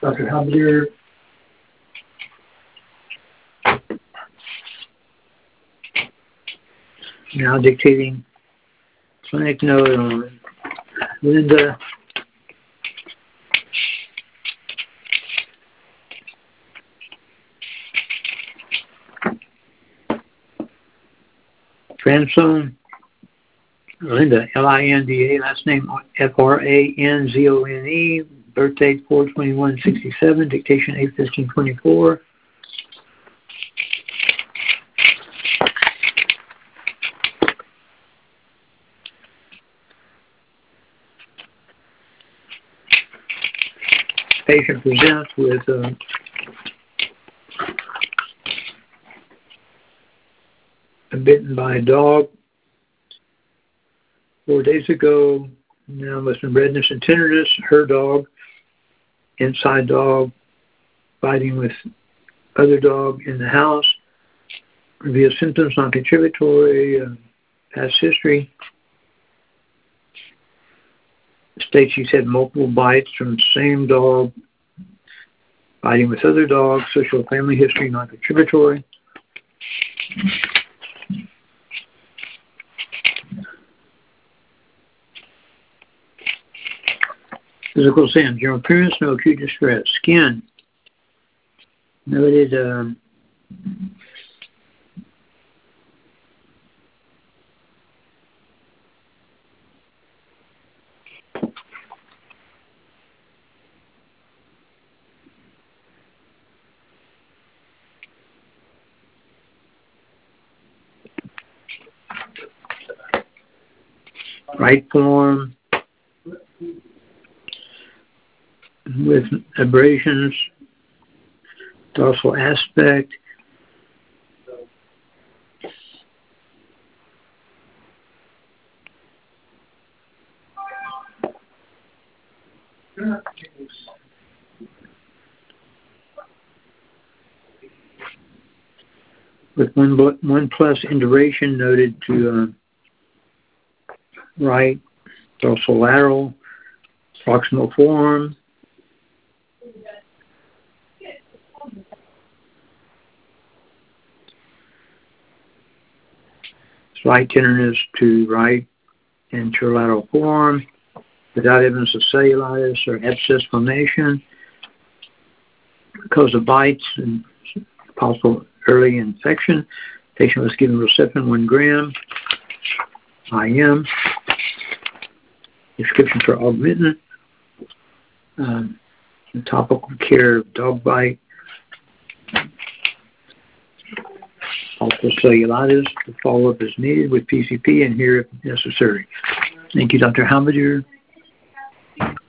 Dr. Javier. Now dictating clinic note on Linda. Franzone, Linda, Linda, last name Franzone, birth date 4/21/67, dictation 8/15/24. Patient presents with bitten by a dog 4 days ago. Now with some redness and tenderness. Her dog, inside dog, fighting with other dog in the house. Reveals symptoms non-contributory, past history. States she's had multiple bites from the same dog, fighting with other dogs. Social family history non-contributory. Physical symptoms, general appearance, no acute distress. Skin, noted right form with abrasions, dorsal aspect, with 1+ in duration noted to right, dorsolateral, proximal form, slight tenderness to right anterolateral form, without evidence of cellulitis or abscess formation, because of bites and possible early infection. Patient was given Rocephin 1 gram, IM. Prescription for Augmentin. Topical care of dog bite. Also cellulitis. The follow-up is needed with PCP and here if necessary. Thank you, Dr. Hamadier.